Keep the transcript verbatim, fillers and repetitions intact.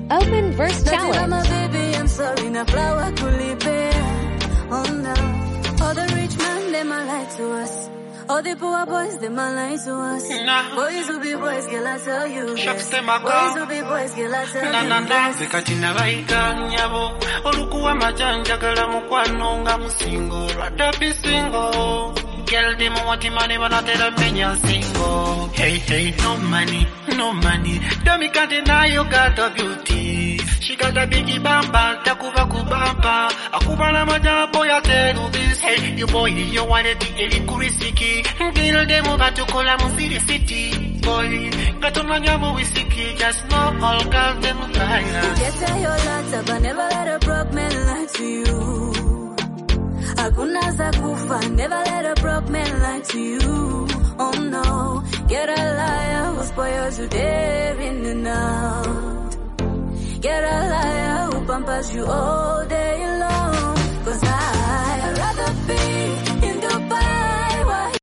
Open Verse Challenge. My baby, I'm sorry, na flower kulipe. Oh no, all the rich men, they might lie to us. All the poor boys, they might lie to us. Nah. Boys will be boys, girl, I tell you Shucks, this. them a Boys go. will be boys, girl, I tell Na na you na this. Zekatina baika nyabo Olukuwa majanja gala mukwano nga musingo Rada be single Girl demo wati money wanatela menya single Hey hey no money, no money Domi can't deny you got the beauty She got a biggie bamba, takuva kubamba Akuba na majapo ya telu this Hey you boy you wanna be eli kurisiki Girl demo gatukola musiri city Boy gatuna nyamu wisiki Just know all girls them liars Get to your latter, but never let a broke man lie to you. Hakuna za kufa, never let a broke man lie to you. Oh no, get a liar who spoils you day in and out. Get a liar who pampers you all day.